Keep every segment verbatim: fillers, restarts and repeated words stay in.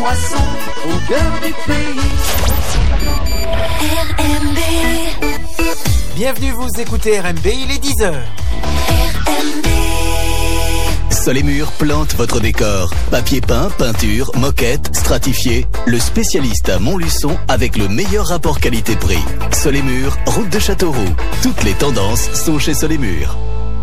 moisson au cœur du pays. R M B. Bienvenue, vous écoutez R M B, il est dix heures. R M B. Soleimur plante votre décor. Papier peint, peinture, moquette, stratifié. Le spécialiste à Montluçon avec le meilleur rapport qualité-prix. Soleimur, route de Châteauroux. Toutes les tendances sont chez Soleimur.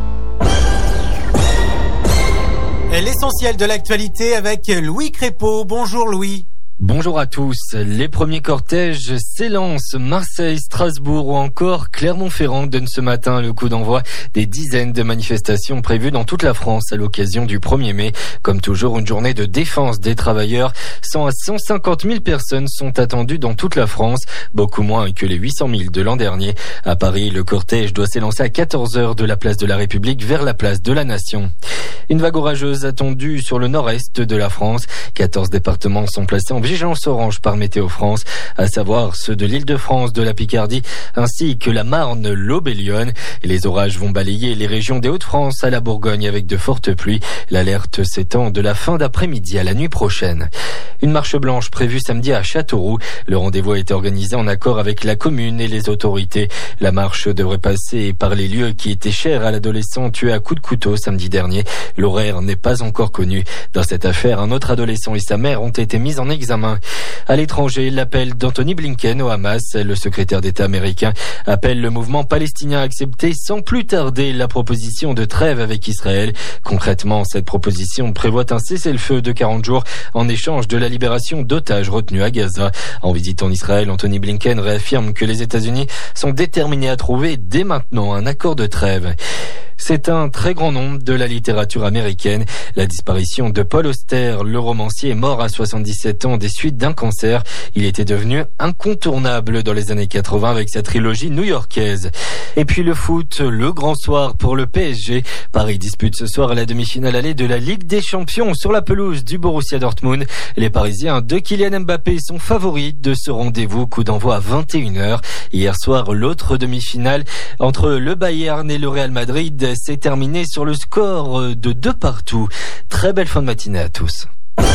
L'essentiel de l'actualité avec Louis Crépeau. Bonjour Louis. Bonjour à tous. Les premiers cortèges s'élancent. Marseille, Strasbourg ou encore Clermont-Ferrand donnent ce matin le coup d'envoi des dizaines de manifestations prévues dans toute la France à l'occasion du premier mai. Comme toujours, une journée de défense des travailleurs. cent à cent cinquante mille personnes sont attendues dans toute la France, beaucoup moins que les huit cent mille de l'an dernier. À Paris, le cortège doit s'élancer à quatorze heures de la place de la République vers la place de la Nation. Une vague orageuse attendue sur le nord-est de la France. quatorze départements sont placés en vigilance orange par Météo France, à savoir ceux de l'Île-de-France, de la Picardie, ainsi que la Marne, l'Aube et Lyon. Les orages vont balayer les régions des Hauts-de-France à la Bourgogne avec de fortes pluies. L'alerte s'étend de la fin d'après-midi à la nuit prochaine. Une marche blanche prévue samedi à Châteauroux. Le rendez-vous a été organisé en accord avec la commune et les autorités. La marche devrait passer par les lieux qui étaient chers à l'adolescent tué à coups de couteau samedi dernier. L'horaire n'est pas encore connu. Dans cette affaire, un autre adolescent et sa mère ont été mis en examen. À l'étranger, l'appel d'Anthony Blinken au Hamas, le secrétaire d'État américain, appelle le mouvement palestinien à accepter sans plus tarder la proposition de trêve avec Israël. Concrètement, cette proposition prévoit un cessez-le-feu de quarante jours en échange de la libération d'otages retenus à Gaza. En visitant Israël, Anthony Blinken réaffirme que les États-Unis sont déterminés à trouver dès maintenant un accord de trêve. C'est un très grand nombre de la littérature américaine. La disparition de Paul Auster, le romancier, est mort à soixante-dix-sept ans des suites d'un cancer. Il était devenu incontournable dans les années quatre-vingts avec sa trilogie new-yorkaise. Et puis le foot, le grand soir pour le P S G. Paris dispute ce soir la demi-finale allée de la Ligue des Champions sur la pelouse du Borussia Dortmund. Les Parisiens de Kylian Mbappé sont favoris de ce rendez-vous. Coup d'envoi à vingt et une heures. Hier soir, l'autre demi-finale entre le Bayern et le Real Madrid s'est terminé sur le score de deux partout. Très belle fin de matinée à tous.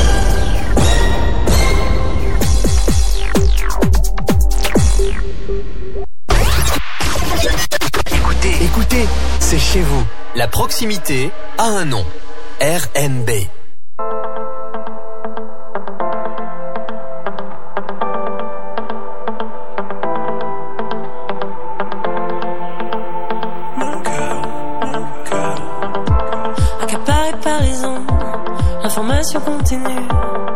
Écoutez, écoutez, c'est chez vous. La proximité a un nom. R M B. L'information continue.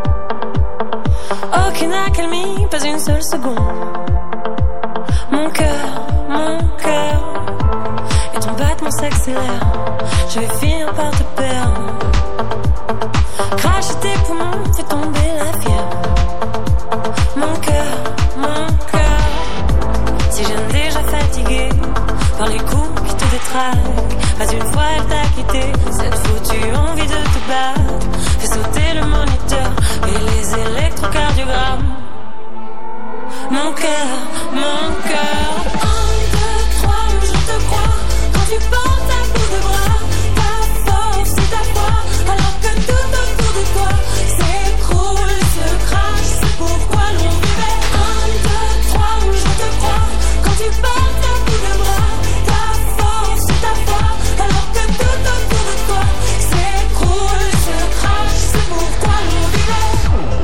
Aucune accalmie, pas une seule seconde. Mon cœur, mon cœur, et ton battement s'accélère. Je vais finir par te perdre. Cracher tes poumons, fais tomber la fièvre. Mon cœur, mon cœur, si j'aime déjà fatigué par les coups qui te détraquent. Pas une fois elle t'a quitté, cette foutue envie de te battre. Fais sauter le moniteur et les électrocardiogrammes. Mon cœur, mon cœur. Un, deux, trois, je te crois. Quand tu portes un bout de bras, ta force et ta foi, alors que tout autour de toi s'écroule, se crache. C'est pourquoi l'on vivait. Un, deux, trois, je te crois. Quand tu portes un bout de bras, ta force et ta foi, alors que tout autour de toi s'écroule, se crache. C'est pourquoi l'on vivait.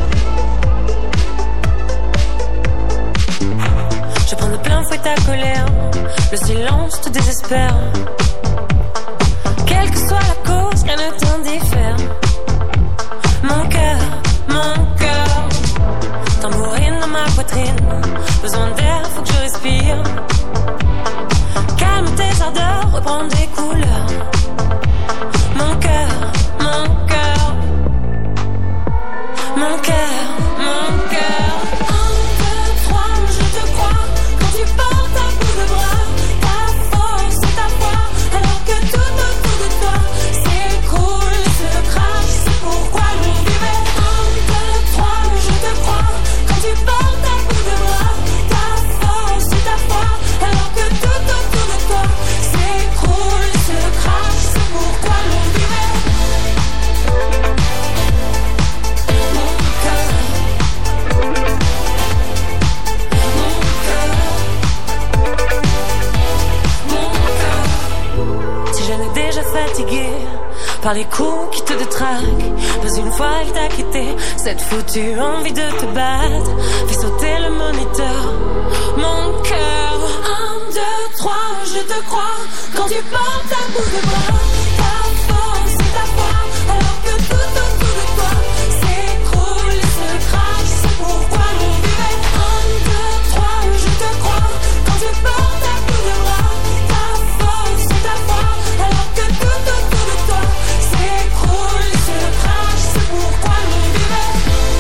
Je prends de plein fouet ta colère, le silence te désespère. Quelle que soit la cause, rien ne t'indiffère. Mon cœur, mon cœur, tambourine dans ma poitrine. Besoin d'air, faut que je respire. Calme tes ardeurs, reprends des couleurs. Mon cœur, mon cœur, mon cœur, mon cœur. Un, deux, trois, je te crois. Quand tu portes un bout de bras, ta force et ta foi, alors que tout autour de toi s'écroule, se crache. C'est pourquoi l'on vivait. Un, deux, trois, je te crois. Quand tu portes un bout de bras, ta force et ta foi, alors que tout autour de toi s'écroule, se crache. C'est pourquoi l'on vivait. Mon cœur. par les coups qui te détraquent. Pas une fois il t'a quitté, cette foutue envie de te battre fait sauter le moniteur. Mon cœur, un, deux, trois, je te crois quand tu portes à bout de bras. Ta force et ta foi, alors que tout autour de toi s'écroule et se crache. C'est pourquoi mon duvet. Un, deux, trois, je te crois quand tu portes à bout de bras. Ta force et ta foi, alors que tout autour de toi s'écroule et se crache. C'est pourquoi mon duvet.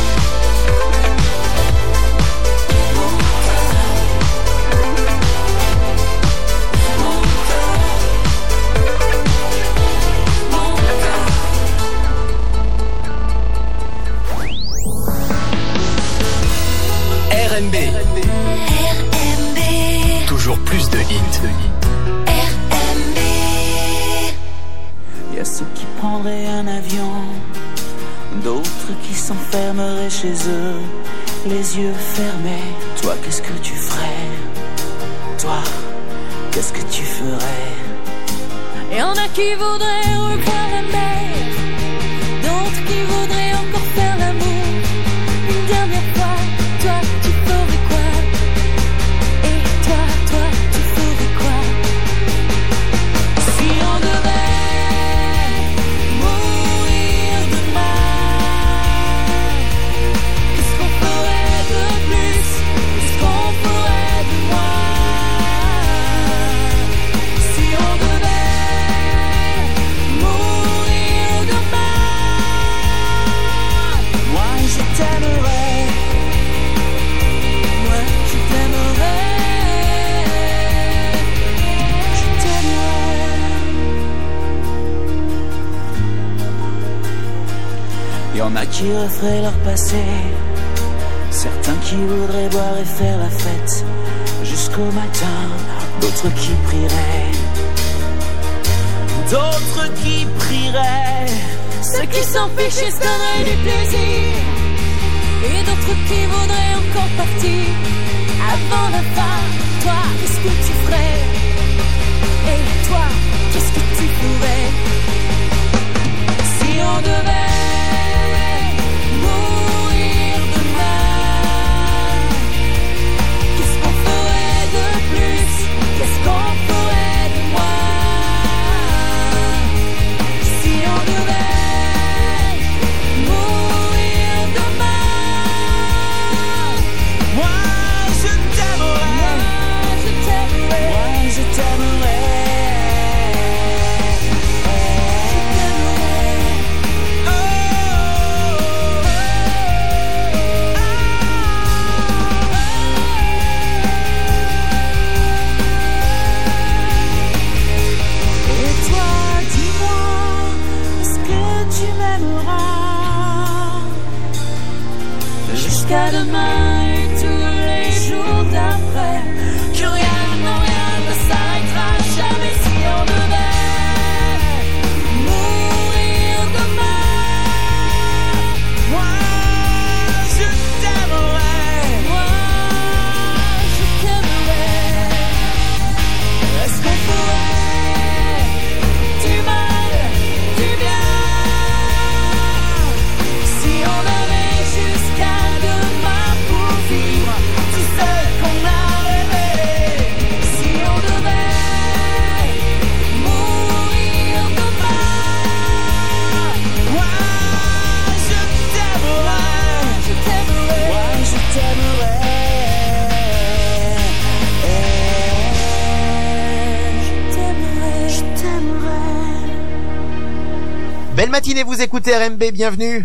Mon cœur, mon cœur, mon cœur. R M B. R M B. Toujours plus de hits. R M B. Y a ceux qui prendraient un avion, d'autres qui s'enfermeraient chez eux, les yeux fermés. Toi, qu'est-ce que tu ferais? Toi, qu'est-ce que tu ferais? Y'en a qui voudraient revoir la mer, d'autres qui voudraient encore faire l'amour une dernière fois. Toi, tu ferais quoi? Et toi, toi, tu ferais quoi? Si on devait mourir demain, qu'est-ce qu'on ferait de plus? Qu'est-ce qu'on ferait de moins? Si on devait mourir demain, Moi, je t'aimerais. moi je t'aimerais, Je t'aimerais. Y en a qui referaient leur passé, certains qui voudraient boire et faire la fête jusqu'au matin, d'autres qui prieraient, d'autres qui prieraient. ceux qui s'en fichent se donneraient du plaisir, et d'autres qui voudraient encore partir avant la fin. Toi, qu'est-ce que tu ferais? Et toi, qu'est-ce que tu ferais? Si on devait mourir demain, qu'est-ce qu'on ferait de plus? Qu'est-ce qu'on ferait de moins? Si on devait mourir demain, Moi, je t'aimerais. je t'aimerais, Moi, je t'aimerais. Oh, et toi, dis-moi, est-ce que tu m'aimeras jusqu'à demain et tous les jours d'après, que rien, non rien ne s'arrêtera jamais. Si on devait mourir demain, Moi, je t'aimerais. moi je t'aimerais. Est-ce qu'on ferait du mal, du bien? Si on avait jusqu'à demain pour vivre tout ce qu'on a rêvé. Si on devait mourir demain, Moi, je t'aimerais. je t'aimerais. Moi, je t'aimerais. Je t'aimerais. Belle matinée, vous écoutez R M B, bienvenue.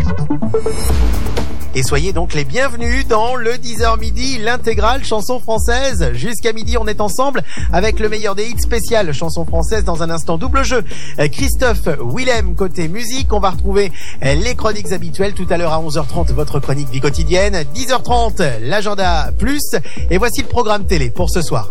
Et soyez donc les bienvenus dans le dix heures midi, l'intégrale chanson française. Jusqu'à midi, on est ensemble avec le meilleur des hits spécial chanson française. Dans un instant, double jeu. Christophe Willem côté musique. On va retrouver les chroniques habituelles tout à l'heure à onze heures trente, votre chronique vie quotidienne. dix heures trente, l'agenda plus. Et voici le programme télé pour ce soir.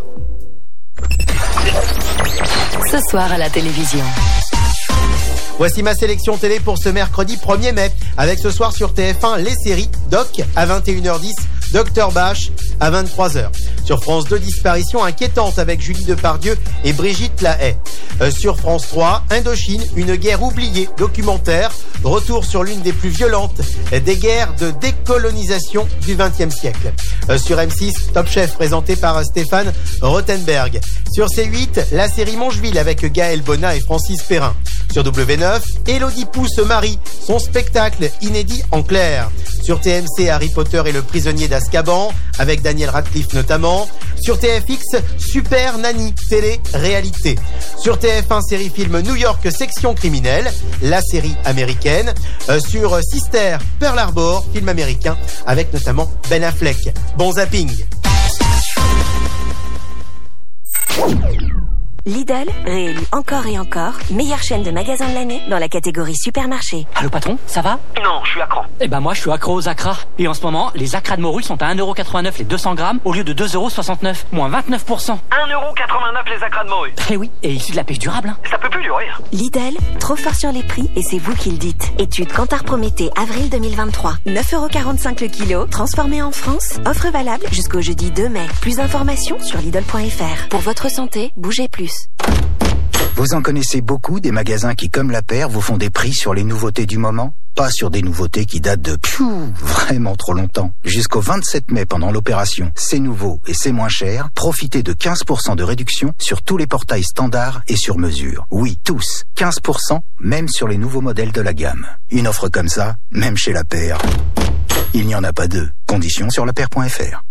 Ce soir à la télévision. Voici ma sélection télé pour ce mercredi premier mai, avec ce soir sur T F un les séries Doc à vingt et une heures dix, Docteur Bach à vingt-trois heures. Sur France deux, disparition inquiétante avec Julie Depardieu et Brigitte Lahaye. Euh, sur France trois, Indochine, une guerre oubliée, documentaire, retour sur l'une des plus violentes des guerres de décolonisation du vingtième siècle. Euh, sur M six, Top Chef présenté par Stéphane Rothenberg. Sur C huit, la série Mongeville avec Gaël Bonnat et Francis Perrin. Sur W neuf, Élodie Pou se marie, son spectacle inédit en clair. Sur T M C, Harry Potter et le prisonnier d'Azkaban, avec Daniel Radcliffe notamment. Sur T F X, Super Nanny, télé-réalité. Sur T F un, série-film New York, section criminelle, la série américaine. Euh, sur Sister, Pearl Harbor, film américain, avec notamment Ben Affleck. Bon zapping. Lidl, réélu encore et encore, meilleure chaîne de magasins de l'année dans la catégorie supermarché. Allô patron, ça va? Non, je suis accro. Eh ben moi je suis accro aux acras. Et en ce moment, les acras de morue sont à un euro quatre-vingt-neuf les deux cents grammes au lieu de deux euros soixante-neuf, moins vingt-neuf pour cent. un euro quatre-vingt-neuf les acras de morue. Eh oui, et issu de la pêche durable. Hein. Ça peut plus durer. Lidl, trop fort sur les prix et c'est vous qui le dites. Étude Kantar Prométhée, avril deux mille vingt-trois. neuf euros quarante-cinq le kilo, transformé en France. Offre valable jusqu'au jeudi deux mai. Plus d'informations sur Lidl point F R. Pour votre santé, bougez plus. Vous en connaissez beaucoup des magasins qui, comme la paire, vous font des prix sur les nouveautés du moment? Pas sur des nouveautés qui datent de pfiou, vraiment trop longtemps. Jusqu'au vingt-sept mai, pendant l'opération C'est nouveau et c'est moins cher, profitez de quinze pour cent de réduction sur tous les portails standards et sur mesure. Oui, tous. quinze pour cent, même sur les nouveaux modèles de la gamme. Une offre comme ça, même chez la paire, il n'y en a pas deux. Conditions sur la paire point F R.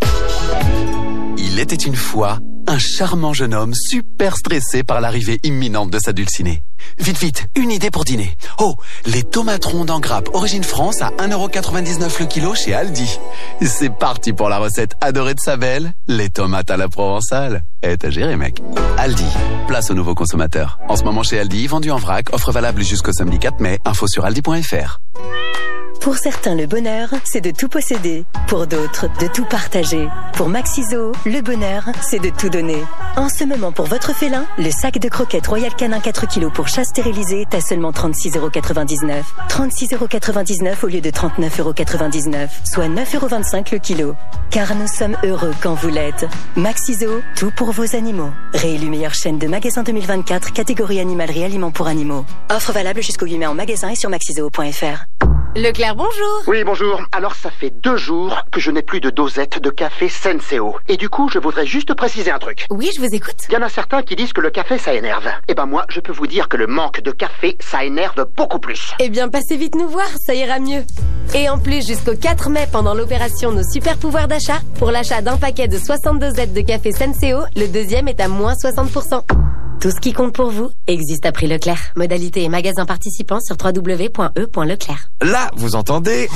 Il était une fois un charmant jeune homme super stressé par l'arrivée imminente de sa dulcinée. Vite, vite, une idée pour dîner. Oh, les tomates rondes en grappe origine France à un euro quatre-vingt-dix-neuf le kilo chez Aldi. C'est parti pour la recette adorée de sa belle, les tomates à la provençale. Eh, t'as géré, mec. Aldi, place aux nouveaux consommateurs. En ce moment chez Aldi, vendu en vrac, offre valable jusqu'au samedi quatre mai. Info sur aldi point F R. Pour certains, le bonheur, c'est de tout posséder. Pour d'autres, de tout partager. Pour Maxiso, le bonheur, c'est de tout donner. En ce moment, pour votre félin, le sac de croquettes Royal Canin quatre kilos pour chat stérilisé est à seulement trente-six euros quatre-vingt-dix-neuf. trente-six euros quatre-vingt-dix-neuf au lieu de trente-neuf euros quatre-vingt-dix-neuf, soit neuf euros vingt-cinq le kilo. Car nous sommes heureux quand vous l'êtes. Maxiso, tout pour vos animaux. Réélu meilleure chaîne de magasins deux mille vingt-quatre, catégorie animalerie aliments pour animaux. Offre valable jusqu'au huit mai en magasin et sur maxiso point F R. Leclerc, bonjour. Oui, bonjour. Alors, ça fait deux jours que je n'ai plus de dosette de café Senseo. Et du coup, je voudrais juste préciser un truc. Oui, je vous écoute. Il y en a certains qui disent que le café, ça énerve. Eh ben moi, je peux vous dire que le manque de café, ça énerve beaucoup plus. Eh bien, passez vite nous voir, ça ira mieux. Et en plus, jusqu'au quatre mai, pendant l'opération Nos Super Pouvoirs d'achat, pour l'achat d'un paquet de soixante-deux dosettes de café Senseo, le deuxième est à moins soixante pour cent. Tout ce qui compte pour vous existe à prix Leclerc. Modalité et magasin participants sur w w w point e point leclerc. Là, vous entendez?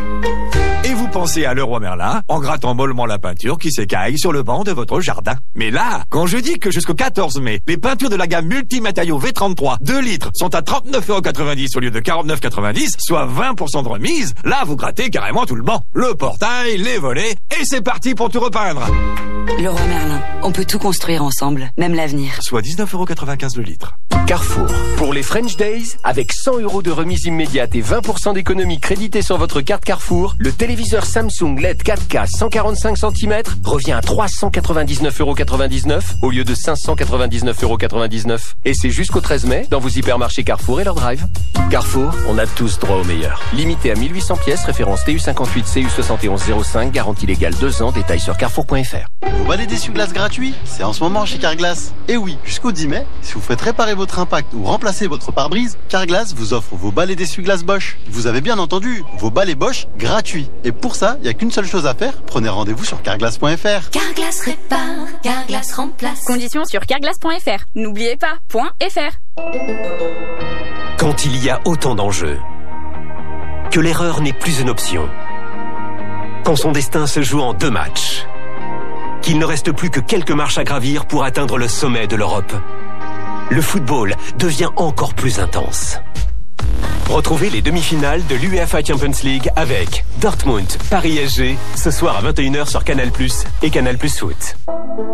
Et vous pensez à Leroy Merlin en grattant mollement la peinture qui s'écaille sur le banc de votre jardin. Mais là, quand je dis que jusqu'au quatorze mai, les peintures de la gamme Multimatériaux V trente-trois deux litres sont à trente-neuf euros quatre-vingt-dix au lieu de quarante-neuf euros quatre-vingt-dix, soit vingt pour cent de remise, là vous grattez carrément tout le banc. Le portail, les volets, et c'est parti pour tout repeindre. Leroy Merlin, on peut tout construire ensemble, même l'avenir. Soit dix-neuf euros quatre-vingt-quinze le litre. Carrefour. Pour les French Days, avec cent euros de remise immédiate et vingt pour cent d'économie créditée sur votre carte Carrefour, le téléviseur Samsung L E D quatre K cent quarante-cinq centimètres revient à trois cent quatre-vingt-dix-neuf euros quatre-vingt-dix-neuf au lieu de cinq cent quatre-vingt-dix-neuf euros quatre-vingt-dix-neuf. Et c'est jusqu'au treize mai dans vos hypermarchés Carrefour et leur drive. Carrefour, on a tous droit au meilleur. Limité à mille huit cents pièces, référence T U cinquante-huit C U soixante et onze zéro cinq, garantie légale deux ans, détails sur carrefour point F R. Vous balai d'essuie-glace gratuit, c'est en ce moment chez Carglass. Et oui, jusqu'au dix mai, si vous faites réparer votre impact ou remplacer votre pare-brise, Carglass vous offre vos balais d'essuie-glace Bosch. Vous avez bien entendu, vos balais Bosch gratuits. Et pour ça, il n'y a qu'une seule chose à faire, prenez rendez-vous sur carglass point F R. Carglass répare, Carglass remplace. Conditions sur carglass point F R. N'oubliez pas, .fr. Quand il y a autant d'enjeux, que l'erreur n'est plus une option, quand son destin se joue en deux matchs, qu'il ne reste plus que quelques marches à gravir pour atteindre le sommet de l'Europe, le football devient encore plus intense. Retrouvez les demi-finales de l'UEFA Champions League avec Dortmund, Paris S G, ce soir à vingt et une heures sur Canal plus, et Canal plus Foot.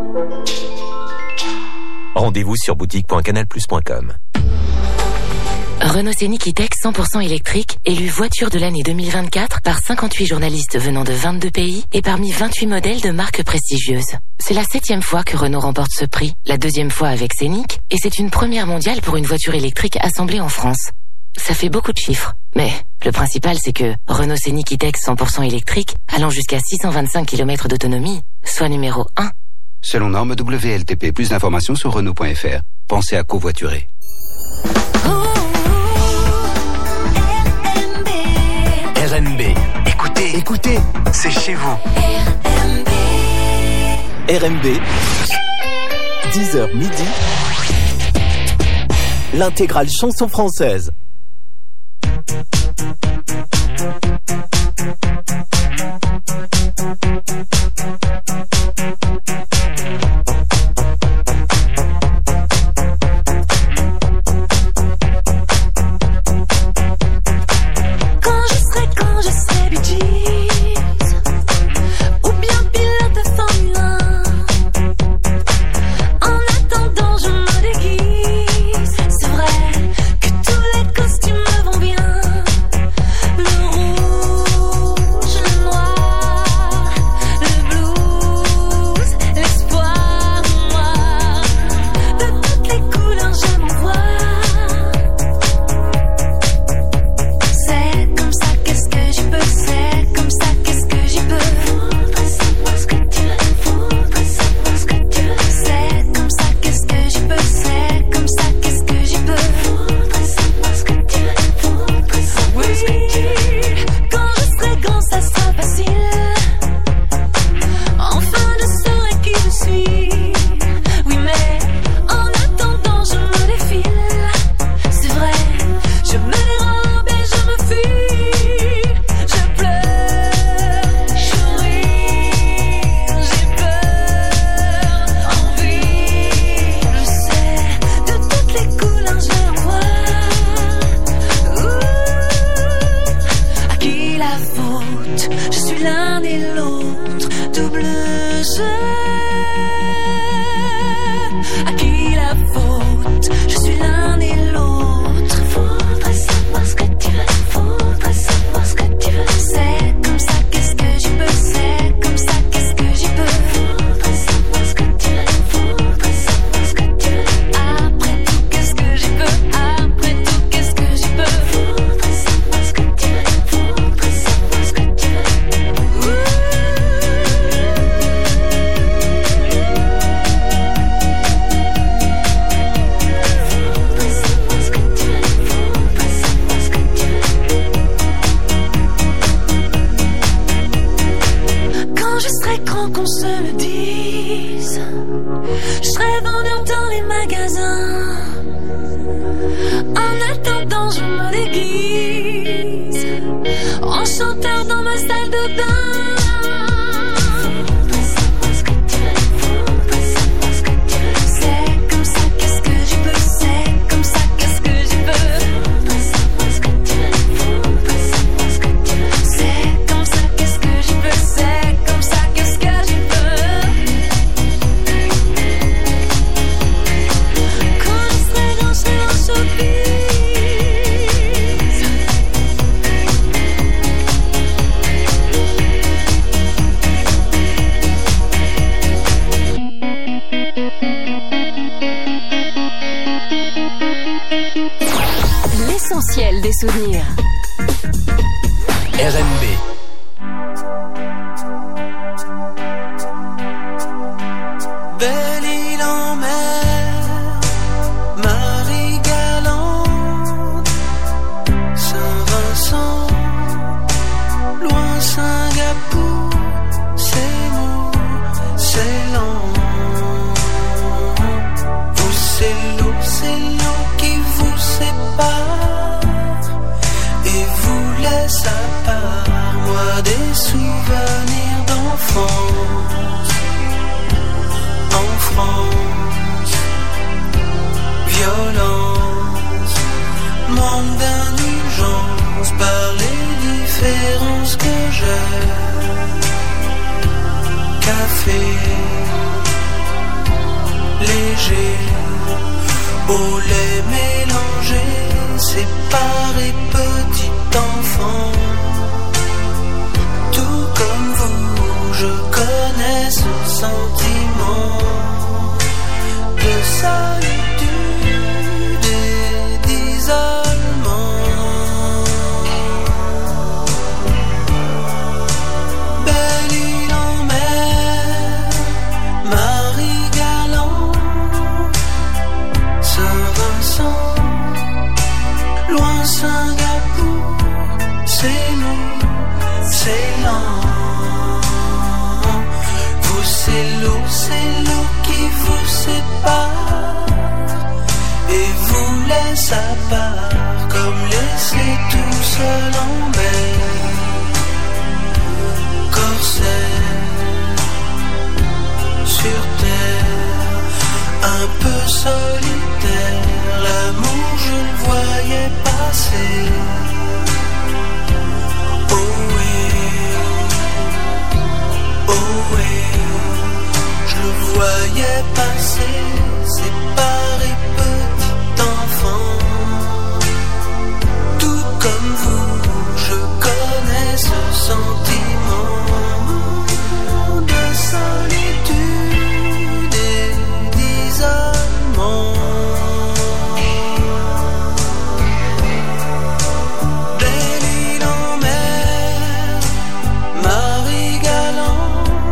Rendez-vous sur boutique point canal plus point com. Renault Scénic E-Tech cent pour cent électrique, élu voiture de l'année deux mille vingt-quatre par cinquante-huit journalistes venant de vingt-deux pays et parmi vingt-huit modèles de marques prestigieuses. C'est la septième fois que Renault remporte ce prix, la deuxième fois avec Scénic, et c'est une première mondiale pour une voiture électrique assemblée en France. Ça fait beaucoup de chiffres, mais le principal c'est que Renault Scénic E-Tech cent pour cent électrique, allant jusqu'à six cent vingt-cinq kilomètres d'autonomie, soit numéro un. Selon norme W L T P, plus d'informations sur Renault point F R. Pensez à covoiturer. R M B. Écoutez, écoutez, c'est chez vous. R M B. dix heures midi. L'intégrale chanson française. Des souvenirs. R M B. Belle île en mer, Marie-Galante, Saint-Vincent, loin Singapour, c'est mou, c'est lent. Vous, c'est l'eau, c'est l'eau qui vous sépare et vous laisse à part. Moi, des souvenirs d'enfance. En France, violence, manque d'indulgence par les différences que j'ai. Café, léger, au lait mélangé, séparer, petit enfant. Tout comme vous, je connais ce sentiment de solitude et d'isolement. Belle île en mer, Marie-Galante, Saint-Vincent, loin Singapour, c'est nous, c'est lent. Vous, c'est l'eau, c'est l'eau qui vous sépare et vous laisse à part, comme laissé tout seul en mer. Corsaire sur terre, un peu solitaire, l'amour je le voyais passer. Oh oui, oh oui, je le voyais passer, séparé petit enfant. Tout comme vous, je connais ce sentiment de solitude et d'isolement. Belle île en mer, Marie-Galante,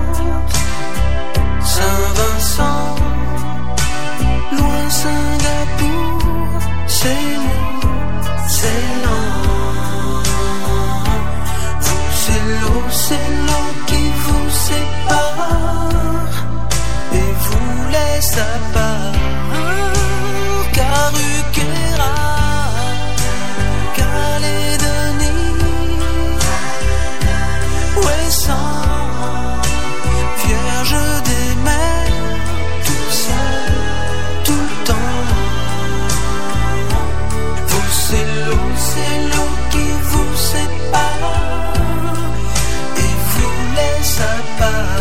Saint-Vincent, loin Singapour, c'est nous, c'est lent. Vous, c'est l'eau, c'est l'eau qui vous sépare et vous laisse à part. Caruquera, Calédonie, Ouessant, Vierge des mers, tout seul, tout le temps. Vous, c'est l'eau, c'est l'eau qui vous sépare et vous laisse à part.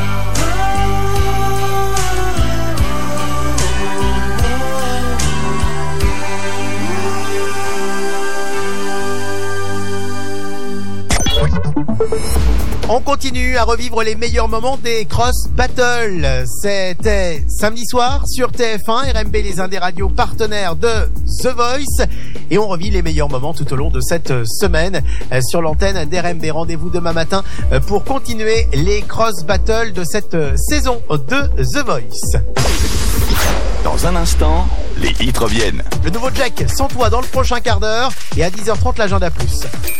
On continue à revivre les meilleurs moments des Cross Battles. C'était samedi soir sur T F un, R M B, les uns des radios partenaires de The Voice. Et on revit les meilleurs moments tout au long de cette semaine sur l'antenne d'R M B. Rendez-vous demain matin pour continuer les Cross Battles de cette saison de The Voice. Dans un instant, les hits reviennent. Le nouveau Jack sans toi dans le prochain quart d'heure et à dix heures trente l'agenda plus.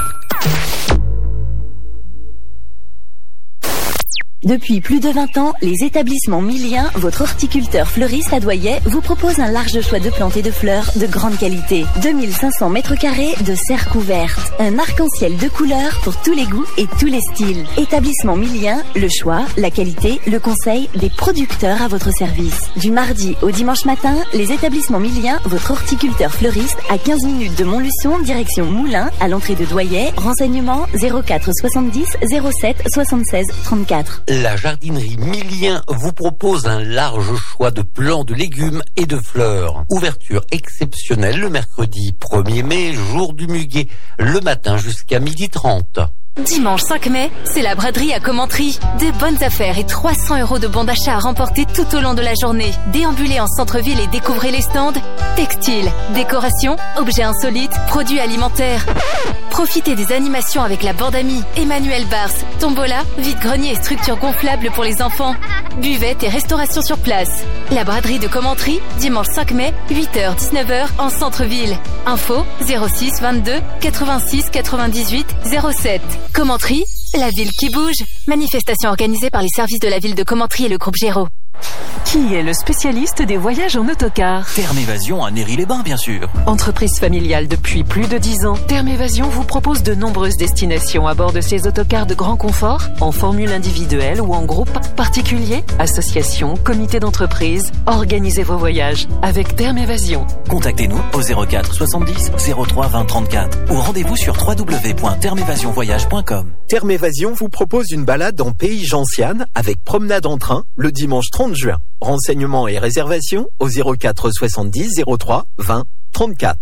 Depuis plus de vingt ans, les établissements Millien, votre horticulteur fleuriste à Doyet, vous propose un large choix de plantes et de fleurs de grande qualité. deux mille cinq cents mètres carrés de serre couverte. Un arc-en-ciel de couleurs pour tous les goûts et tous les styles. Établissement Millien, le choix, la qualité, le conseil des producteurs à votre service. Du mardi au dimanche matin, les établissements Millien, votre horticulteur fleuriste à quinze minutes de Montluçon, direction Moulins, à l'entrée de Doyet. Renseignements zéro quatre soixante-dix zéro sept soixante-seize trente-quatre. La jardinerie Millien vous propose un large choix de plants de légumes et de fleurs. Ouverture exceptionnelle le mercredi premier mai, jour du muguet, le matin jusqu'à midi trente. Dimanche cinq mai, c'est la braderie à Commentry. Des bonnes affaires et trois cents euros de bons d'achat à remporter tout au long de la journée. Déambulez en centre-ville et découvrez les stands textiles, décoration, objets insolites, produits alimentaires. Profitez des animations avec la bande amie, Emmanuel Bars, tombola, vide-grenier et structures gonflables pour les enfants. Buvette et restauration sur place. La braderie de Commentry, dimanche cinq mai, huit heures dix-neuf heures en centre-ville. Info zéro six vingt-deux quatre-vingt-six quatre-vingt-dix-huit zéro sept. Commentry, la ville qui bouge. Manifestation organisée par les services de la ville de Commentry et le groupe Géraud. Qui est le spécialiste des voyages en autocar? Terme Évasion à Néry-les-Bains, bien sûr. Entreprise familiale depuis plus de dix ans, Terme Évasion vous propose de nombreuses destinations à bord de ces autocars de grand confort, en formule individuelle ou en groupe, particulier, association, comité d'entreprise. Organisez vos voyages avec Terme Évasion. Contactez-nous au zéro quatre soixante-dix zéro trois vingt trente-quatre ou rendez-vous sur w w w point terme évasion voyage point com. Terme Évasion vous propose une balade en pays gentiane avec promenade en train le dimanche trente juin. Renseignements et réservations au zéro quatre soixante-dix zéro trois vingt trente-quatre.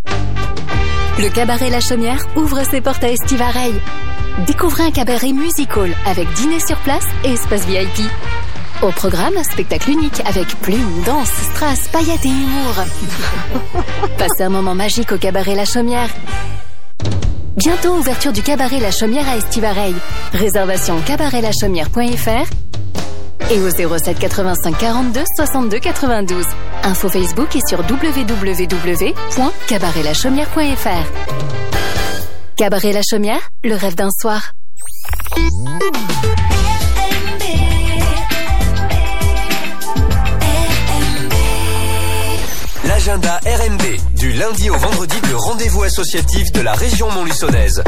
Le cabaret La Chaumière ouvre ses portes à Estivareil. Découvrez un cabaret musical avec dîner sur place et espace V I P. Au programme, spectacle unique avec plumes, danse, strass, paillettes et humour. Passez un moment magique au cabaret La Chaumière. Bientôt ouverture du cabaret La Chaumière à Estivareil. Réservation cabaret la chaumière point f r et au zéro sept quatre-vingt-cinq quarante-deux soixante-deux quatre-vingt-douze. Info Facebook et sur w w w point cabaret la chaumière point f r. Cabaret La Chaumière, le rêve d'un soir. L'agenda R M B, du lundi au vendredi, le rendez-vous associatif de la région montluçonnaise.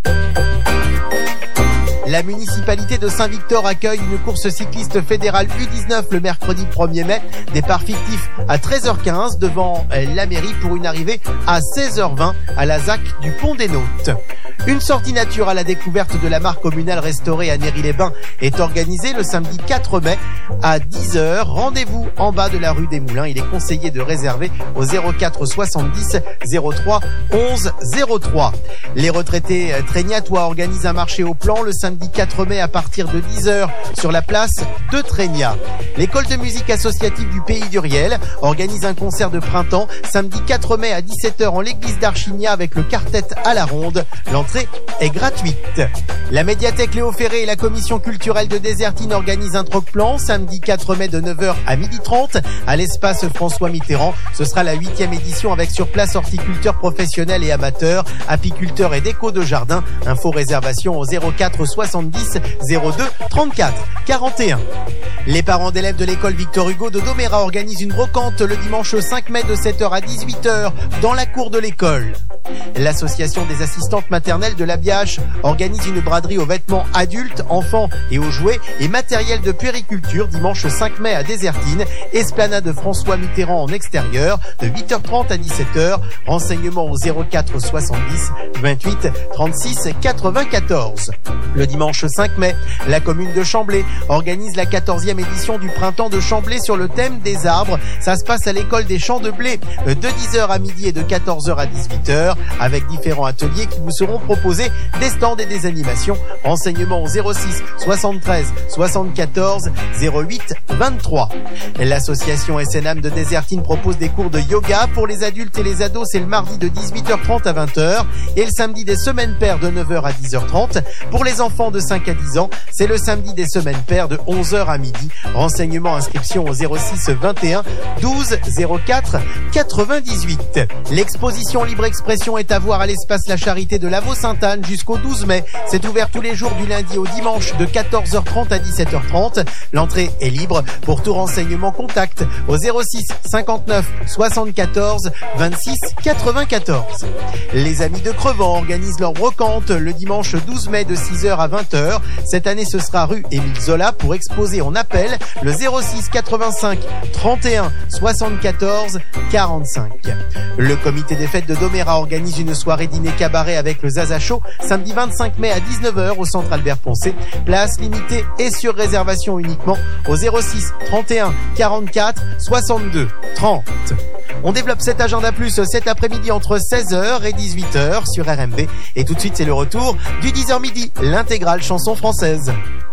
La municipalité de Saint-Victor accueille une course cycliste fédérale U dix-neuf le mercredi premier mai. Départ fictif à treize heures quinze devant la mairie pour une arrivée à seize heures vingt à la Z A C du Pont des Nautes. Une sortie nature à la découverte de la mare communale restaurée à Néry-les-Bains est organisée le samedi quatre mai à dix heures. Rendez-vous en bas de la rue des Moulins. Il est conseillé de réserver au zéro quatre soixante-dix zéro trois onze zéro trois. Les retraités trégnatois organisent un marché au plan le samedi quatre mai à partir de dix heures sur la place de Trégnat. L'école de musique associative du Pays d'Uriel organise un concert de printemps samedi quatre mai à dix-sept heures en l'église d'Archigna avec le quartet à la ronde. L'entrée est gratuite. La médiathèque Léo Ferré et la commission culturelle de Désertine organisent un troc-plan samedi quatre mai de neuf heures à midi trente à l'espace François Mitterrand. Ce sera la huitième édition avec sur place horticulteurs professionnels et amateurs, apiculteurs et déco de jardin. Info réservation au zéro quatre soixante-dix zéro deux trente-quatre quarante et un. Les parents d'élèves de l'école Victor Hugo de Domérat organisent une brocante le dimanche cinq mai de sept heures à dix-huit heures dans la cour de l'école. L'association des assistantes maternelles de la Biache organise une braderie aux vêtements adultes, enfants et aux jouets et matériel de puériculture dimanche cinq mai à Désertine, esplanade François Mitterrand en extérieur de huit heures trente à dix-sept heures. Renseignements au zéro quatre soixante-dix vingt-huit trente-six quatre-vingt-quatorze. Le dimanche cinq mai, la commune de Chamblay organise la quatorzième édition du printemps de Chamblay sur le thème des arbres. Ça se passe à l'école des champs de blé de dix heures à midi et de quatorze heures à dix-huit heures avec différents ateliers qui vous seront proposés, des stands et des animations. Renseignements au zéro six soixante-treize soixante-quatorze zéro huit vingt-trois. L'association S N A M de Désertine propose des cours de yoga pour les adultes et les ados. C'est le mardi de dix-huit heures trente à vingt heures et le samedi des semaines paires de neuf heures à dix heures trente. Pour les enfants de cinq à dix ans, c'est le samedi des semaines paires de onze heures à midi. Renseignements, inscription au zéro six vingt et un douze zéro quatre quatre-vingt-dix-huit. L'exposition Libre Expression est à voir à l'espace La Charité de Lavaux-Sainte-Anne jusqu'au douze mai. C'est ouvert tous les jours du lundi au dimanche de quatorze heures trente à dix-sept heures trente. L'entrée est libre. Pour tout renseignement, contact au zéro six cinquante-neuf soixante-quatorze vingt-six quatre-vingt-quatorze. Les Amis de Crevant organisent leur brocante le dimanche douze mai de six heures à vingt heures. Cette année, ce sera rue Émile Zola. Pour exposer, on appelle le zéro six quatre-vingt-cinq trente et un soixante-quatorze quarante-cinq. Le comité des fêtes de Domérat organise une soirée dîner cabaret avec le Zaza Show samedi vingt-cinq mai à dix-neuf heures au centre Albert Poncet. Place limitée et sur réservation uniquement au zéro six trente et un quarante-quatre soixante-deux trente. On développe cet agenda plus cet après-midi entre seize heures et dix-huit heures sur R M B. Et tout de suite, c'est le retour du dix heures midi, l'intégrale chanson française.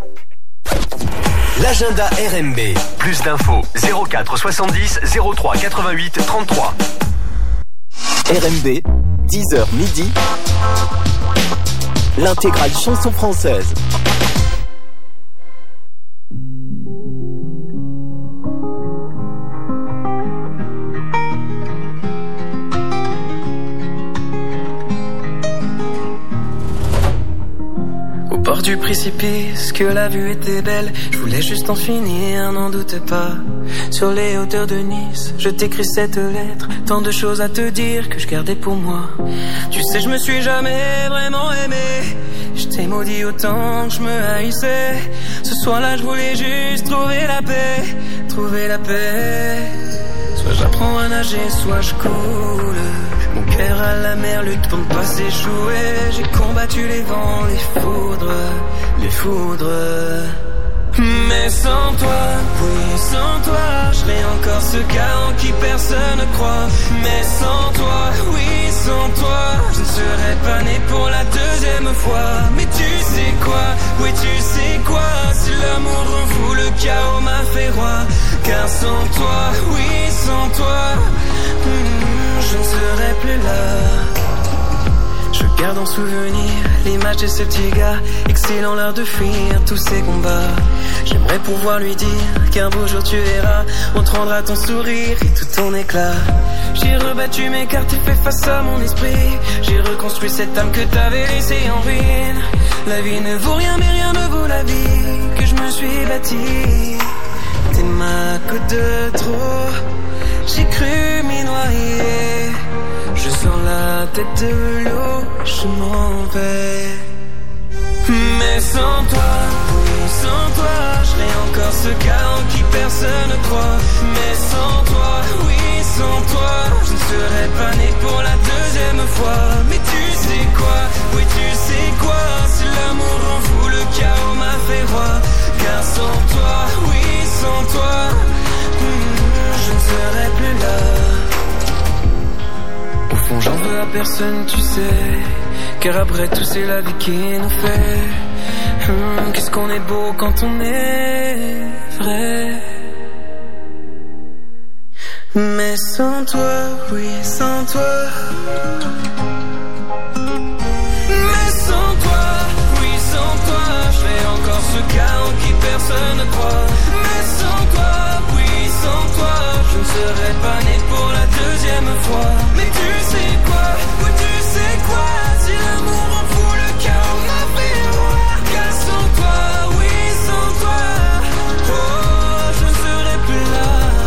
L'agenda R M B. Plus d'infos zéro quatre soixante-dix zéro trois quatre-vingt-huit trente-trois. R M B, dix heures midi, l'intégrale chanson française. Au bord du précipice, que la vue était belle, je voulais juste en finir, n'en doute pas. Sur les hauteurs de Nice, je t'écris cette lettre, tant de choses à te dire que je gardais pour moi. Tu sais, je me suis jamais vraiment aimé, je t'ai maudit autant que je me haïssais. Ce soir-là, je voulais juste trouver la paix, trouver la paix. Soit j'apprends à nager, soit je coule. Mon cœur à la mer lutte pour ne pas s'échouer. J'ai combattu les vents, les foudres, les foudres. Mais sans toi, oui, sans toi, je serais encore ce gars en qui personne ne croit. Mais sans toi, oui, sans toi, je ne serais pas né pour la deuxième fois. Mais tu sais quoi, oui tu sais quoi, si l'amour rend fou, le chaos m'a fait roi. Car sans toi, oui sans toi, hmm, je ne serais plus là. Je garde en souvenir l'image de ce petit gars, excellant l'art de fuir tous ses combats. J'aimerais pouvoir lui dire qu'un beau jour tu verras, on te rendra ton sourire et tout ton éclat. J'ai rebattu mes cartes et fait face à mon esprit. J'ai reconstruit cette âme que t'avais laissée en ruine. La vie ne vaut rien mais rien ne vaut la vie que je me suis bâtie. T'es ma goutte de trop, j'ai cru m'y noyer. Je sors la tête de l'eau, je m'en vais. Mais sans toi, oui sans toi, je serais encore ce gars en qui personne ne croit. Mais sans toi, oui sans toi, je ne serais pas né pour la deuxième fois. Mais tu sais quoi, oui tu sais quoi, si l'amour rend fou, le chaos m'a fait roi. Car sans toi, oui sans toi, hmm, je ne serais plus là. Au fond j'en veux à personne tu sais, car après tout c'est la vie qui nous fait. Hum, qu'est-ce qu'on est beau quand on est vrai. Mais sans toi, oui sans toi. Mais sans toi, oui sans toi, je serais encore ce gars en qui personne ne croit. Mais sans toi, oui sans toi, je ne serais pas né pour la deuxième fois. Mais tu sais quoi, oui tu sais quoi, si l'amour en fout le chaos m'a fait roi. Car sans toi, oui sans toi, oh je ne serais plus là.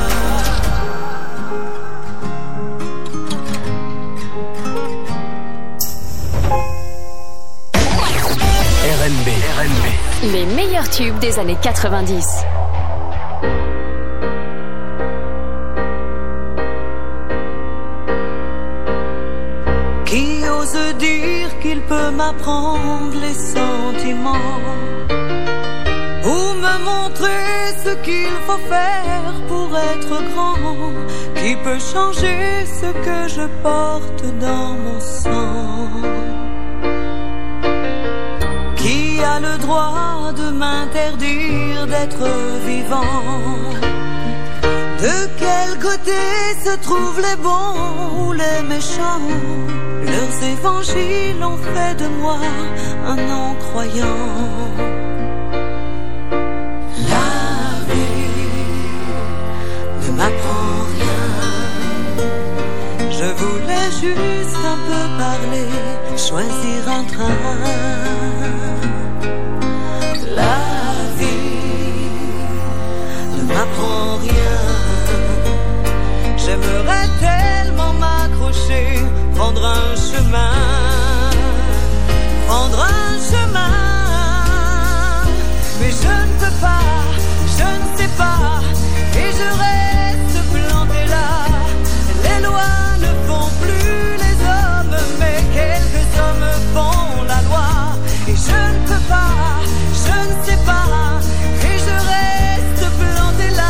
R N B. R N B. Les meilleurs tubes des années quatre-vingt-dix. Qui ose dire qu'il peut m'apprendre les sentiments ou me montrer ce qu'il faut faire pour être grand? Qui peut changer ce que je porte dans mon sang? Qui a le droit de m'interdire d'être vivant? De quel côté se trouvent les bons ou les méchants? Leurs évangiles ont fait de moi un non-croyant. La vie ne m'apprend rien. Je voulais juste un peu parler, choisir un train. La vie ne m'apprend rien. J'aimerais tellement m'accrocher, prendre un chemin, prendre un chemin. Mais je ne peux pas, je ne sais pas, et je reste planté là. Les lois ne font plus les hommes, mais quelques hommes font la loi. Et je ne peux pas, je ne sais pas, et je reste planté là.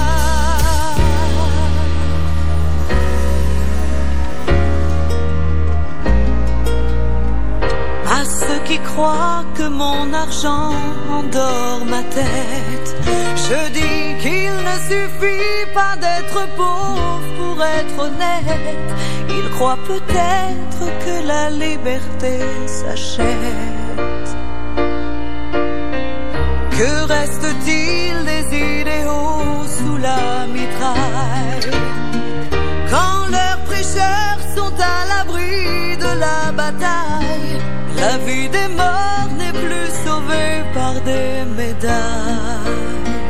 À ceux qui croient que mon argent endort ma tête, je dis qu'il ne suffit pas d'être pauvre pour être honnête. Ils croient peut-être que la liberté s'achète. Que reste-t-il des idéaux sous la mitraille, quand leurs prêcheurs sont à l'abri de la bataille? La vie des morts n'est plus sauvée par des médailles.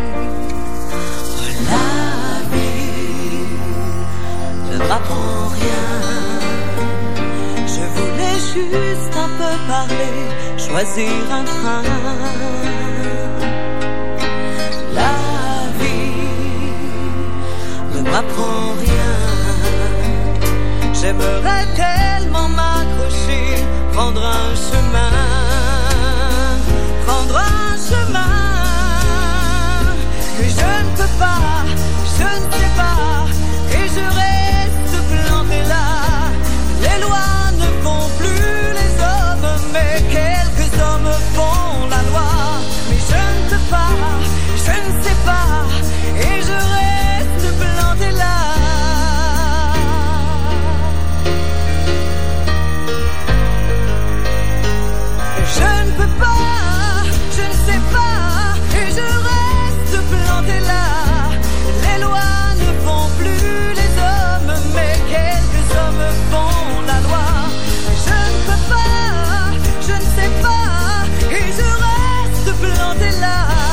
Oh, la vie ne m'apprend rien. Je voulais juste un peu parler, choisir un train. La vie ne m'apprend rien. J'aimerais tellement m'accrocher, prendre un chemin, prendre un chemin. Mais je ne peux pas, je ne sais pas, et je reste planté là. Les lois quand t'es là.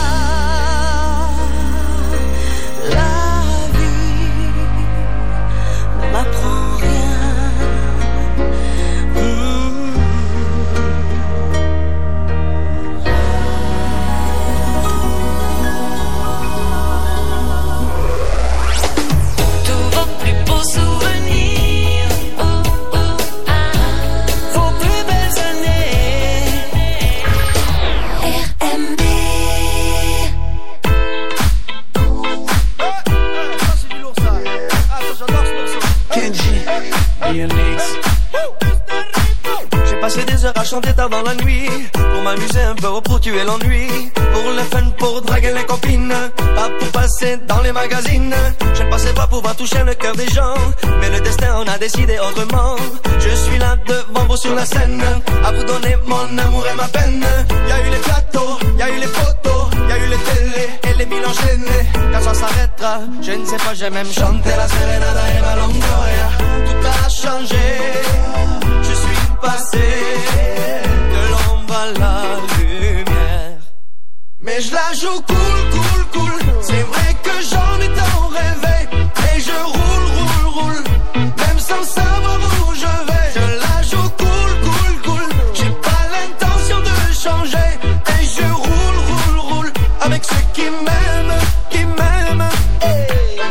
La vie ne m'apprend rien. Mmh. Tous vos plus beaux souvenirs, oh, oh, ah. Vos plus belles années. R M B. J'ai passé des heures à chanter tard dans la nuit, pour m'amuser un peu, pour tuer l'ennui, pour le fun, pour draguer les copines, pas pour passer dans les magazines. Je ne pensais pas pouvoir toucher le cœur des gens, mais le destin en a décidé autrement. Je suis là devant vous sur la scène, à vous donner mon amour et ma peine. Y a eu les plateaux, y a eu les photos, y a eu les télés et les mille enchaînés. Quand ça s'arrêtera, je ne sais pas, j'ai même chanté la Serenada et la Longoria. Tout a changé, je suis passé de l'ombre à la lumière. Mais je la joue cool, cool, cool. C'est vrai que j'en ai tant rêvé. Et je roule, roule, roule, même sans savoir où je vais. Je la joue cool, cool, cool. J'ai pas l'intention de changer. Et je roule, roule, roule avec ceux qui m'aiment, qui m'aiment. Hey.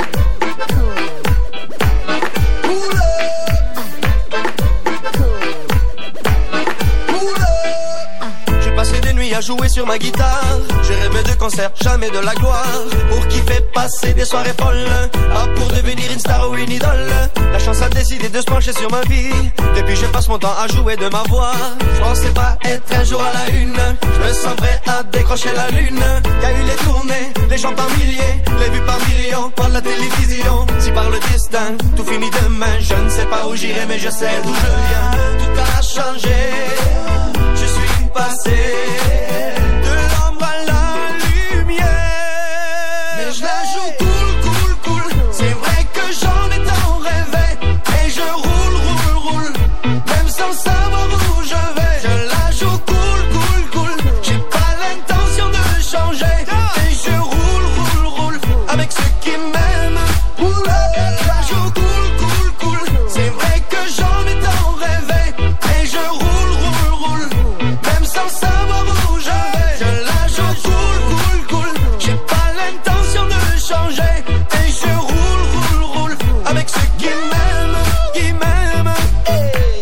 À jouer sur ma guitare, je rêvais de concerts, jamais de la gloire. Pour kiffer, passer des soirées folles, pas pour devenir une star ou une idole. La chance a décidé de se pencher sur ma vie. Depuis je passe mon temps à jouer de ma voix. Je pensais pas être un jour à la une. Je me sens prêt à décrocher la lune. Y a eu les tournées, les gens par milliers, les vues par millions, par la télévision. Si par le destin, tout finit demain. Je ne sais pas où j'irai, mais je sais d'où je viens. Tout a changé, je suis passé de l'ombre à la lumière. Mais je la joue cool, cool, cool. C'est vrai que j'en ai tant rêvé. Et je roule, roule, roule, même sans savoir où je vais. Je la joue cool, cool, cool. J'ai pas l'intention de changer. Et je roule, roule, roule avec ceux qui m'aiment. Oula, je la joue cool, cool, cool. C'est vrai que j'en ai tant rêvé. Et je roule, roule, roule, même sans savoir où je vais. Je la joue cool, cool, cool. J'ai pas l'intention de changer. Et je roule, roule, roule avec ceux qui m'aiment, qui m'aiment. Hey.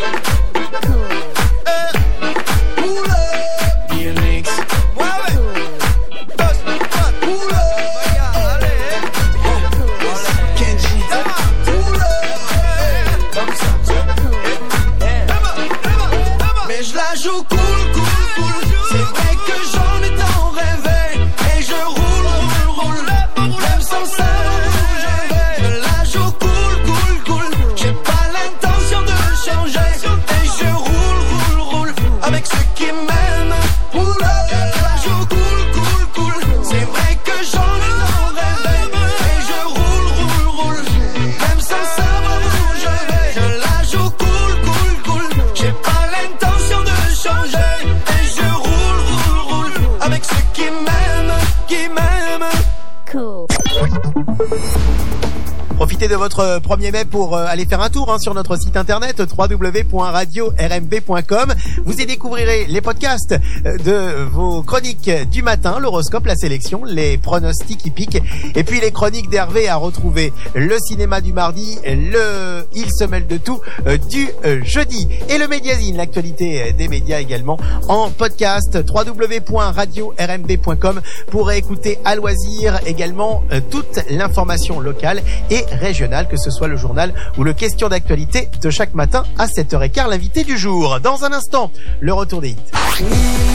Hey. Oula, D N X. Ouais, ouais. Oula, allez. Kenji. Oula, comme ça. Mais je la joue cool, cool, cool. C'est vrai que j'en ai tant rêvé. Et je roule, roule, roule, même sans savoir où je vais. Je la joue cool, cool, cool. J'ai pas l'intention de changer. Et je roule, roule, roule avec ceux qui m'aiment. Oula, je la joue cool, cool, cool. C'est vrai que j'en ai tant rêvé. Et je roule, roule, roule, même sans savoir où je vais. Je la joue cool, cool, cool. J'ai pas l'intention de changer. Et je roule, roule, roule avec ceux qui m'aiment, qui m'aiment. Cool. Profitez de votre premier mai pour euh, aller faire un tour hein, sur notre site internet w w w point radio r m b point com. Vous y découvrirez les podcasts euh, de vos chroniques du matin, l'horoscope, la sélection, les pronostics hippiques et puis les chroniques d'Hervé à retrouver, le cinéma du mardi, le Il se mêle de tout euh, du euh, jeudi et le Médiazine, l'actualité des médias également en podcast w w w point radio r m b point com pour écouter à loisir également euh, toute l'information locale et régionale, que ce soit le journal ou le question d'actualité de chaque matin à sept heures quinze, l'invité du jour. Dans un instant, le retour des hits. Cette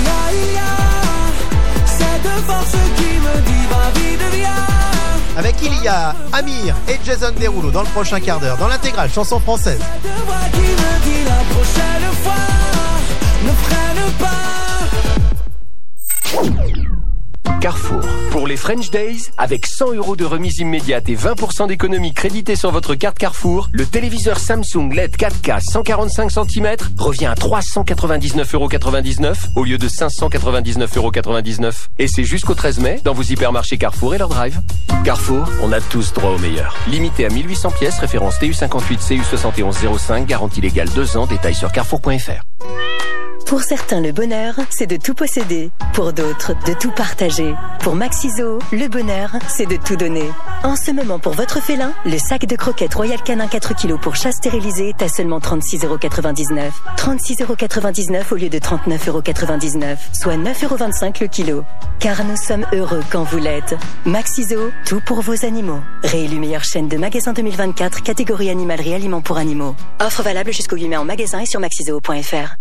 force qui me dit va vite viens. Avec il y a Amir et Jason Derulo dans le prochain quart d'heure, dans l'intégrale chanson française. Cette voix qui me dit la prochaine fois ne freine pas. Carrefour. Pour les French Days, avec cent euros de remise immédiate et vingt pour cent d'économie créditée sur votre carte Carrefour, le téléviseur Samsung L E D quatre K cent quarante-cinq centimètres revient à trois cent quatre-vingt-dix-neuf euros quatre-vingt-dix-neuf au lieu de cinq cent quatre-vingt-dix-neuf euros quatre-vingt-dix-neuf. Et c'est jusqu'au treize mai dans vos hypermarchés Carrefour et leur drive. Carrefour, on a tous droit au meilleur. Limité à mille huit cents pièces, référence T U cinquante-huit C U soixante et onze zéro cinq, garantie légale deux ans, détails sur carrefour point f r. Pour certains, le bonheur, c'est de tout posséder. Pour d'autres, de tout partager. Pour Maxiso, le bonheur, c'est de tout donner. En ce moment, pour votre félin, le sac de croquettes Royal Canin quatre kilos pour chat stérilisé est à seulement trente-six euros quatre-vingt-dix-neuf. trente-six euros quatre-vingt-dix-neuf au lieu de trente-neuf euros quatre-vingt-dix-neuf, soit neuf euros vingt-cinq le kilo. Car nous sommes heureux quand vous l'êtes. Maxiso, tout pour vos animaux. Réélu meilleure chaîne de magasins deux mille vingt-quatre, catégorie animalerie aliments pour animaux. Offre valable jusqu'au huit mai en magasin et sur maxiso point f r.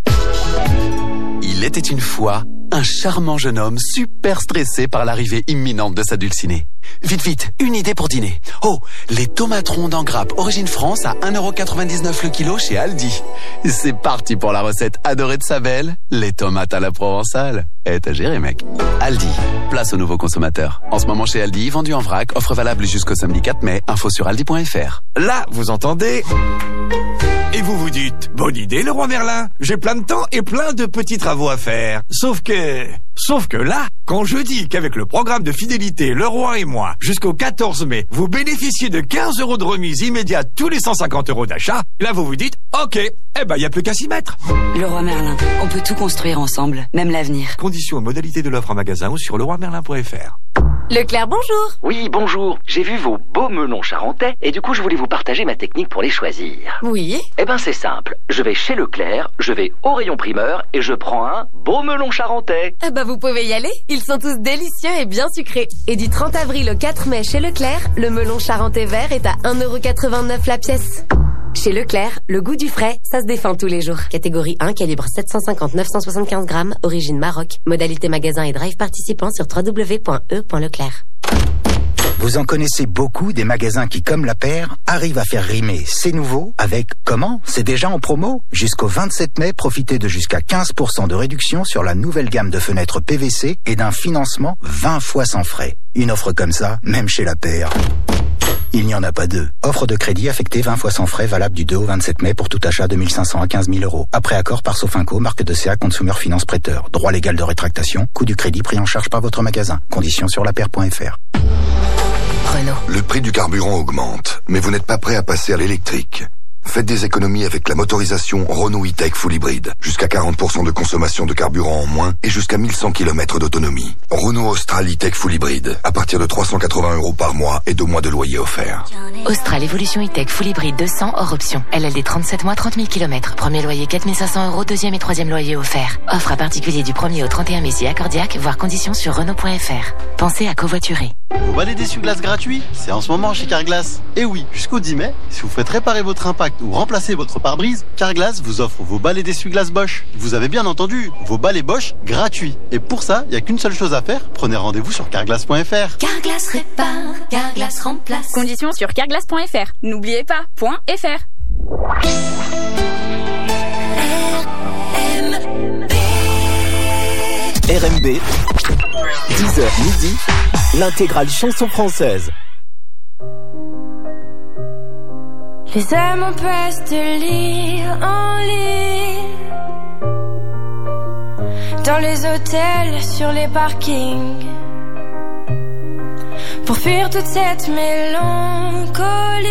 Il était une fois un charmant jeune homme super stressé par l'arrivée imminente de sa dulcinée. Vite, vite, une idée pour dîner. Oh, les tomates rondes en grappe origine France à un euro quatre-vingt-dix-neuf le kilo chez Aldi. C'est parti pour la recette adorée de sa belle, les tomates à la provençale. Et t'as géré, mec. Aldi, place aux nouveaux consommateurs. En ce moment chez Aldi, vendu en vrac, offre valable jusqu'au samedi quatre mai, info sur aldi point f r. Là, vous entendez? Et vous vous dites, bonne idée le roi Merlin, j'ai plein de temps et plein de petits travaux à faire. Sauf que... Sauf que là, quand je dis qu'avec le programme de fidélité Le Roi et moi, jusqu'au quatorze mai, vous bénéficiez de quinze euros de remise immédiate tous les cent cinquante euros d'achat, là vous vous dites, ok, eh ben y a plus qu'à s'y mettre. Le Roi Merlin, on peut tout construire ensemble, même l'avenir. Conditions et modalités de l'offre en magasin ou sur le roi merlin point f r. Leclerc, bonjour. Oui, bonjour. J'ai vu vos beaux melons charentais et du coup, je voulais vous partager ma technique pour les choisir. Oui. Eh ben, c'est simple. Je vais chez Leclerc, je vais au rayon primeur et je prends un beau melon charentais. Eh ben, vous pouvez y aller. Ils sont tous délicieux et bien sucrés. Et du trente avril au quatre mai chez Leclerc, le melon charentais vert est à un euro quatre-vingt-neuf la pièce. Chez Leclerc, le goût du frais, ça se défend tous les jours. Catégorie un, calibre sept cent cinquante à neuf cent soixante-quinze grammes, origine Maroc. Modalité magasin et drive participant sur w w w point e point leclerc. Vous en connaissez beaucoup des magasins qui, comme la paire, arrivent à faire rimer c'est nouveau avec comment? C'est déjà en promo? Jusqu'au vingt-sept mai, profitez de jusqu'à quinze pour cent de réduction sur la nouvelle gamme de fenêtres P V C et d'un financement vingt fois sans frais. Une offre comme ça, même chez la paire, il n'y en a pas deux. Offre de crédit affectée vingt fois sans frais, valable du deux au vingt-sept mai pour tout achat de mille cinq cents à quinze mille euros. Après accord par Sofinco, marque de C A Consumer Finance Prêteur. Droit légal de rétractation, coût du crédit pris en charge par votre magasin. Conditions sur la paire point f r. Renault. Le prix du carburant augmente, mais vous n'êtes pas prêt à passer à l'électrique. Faites des économies avec la motorisation Renault E-Tech Full Hybrid. Jusqu'à quarante pour cent de consommation de carburant en moins et jusqu'à mille cent kilomètres d'autonomie. Renault Austral E-Tech Full Hybrid. À partir de trois cent quatre-vingts euros par mois et deux mois de loyer offert. Austral Evolution E-Tech Full Hybrid deux cents hors option. L L D trente-sept mois, trente mille kilomètres. Premier loyer quatre mille cinq cents euros, deuxième et troisième loyer offert. Offre à particulier du premier au trente et un mai si accordiaque, voire conditions sur Renault point f r. Pensez à covoiturer. Vous balai d'essuie-glace gratuit, c'est en ce moment chez Carglass. Et oui, jusqu'au dix mai, si vous faites réparer votre impact ou remplacer votre pare-brise, Carglass vous offre vos balais d'essuie-glace Bosch. Vous avez bien entendu, vos balais Bosch gratuits. Et pour ça, il n'y a qu'une seule chose à faire, prenez rendez-vous sur carglass point f r. Carglass répare, Carglass remplace. Conditions sur carglass point f r. N'oubliez pas, point .fr. R M B, dix heures midi, l'intégrale chanson française. Les âmes empêchent de lire en ligne, dans les hôtels, sur les parkings, pour fuir toute cette mélancolie.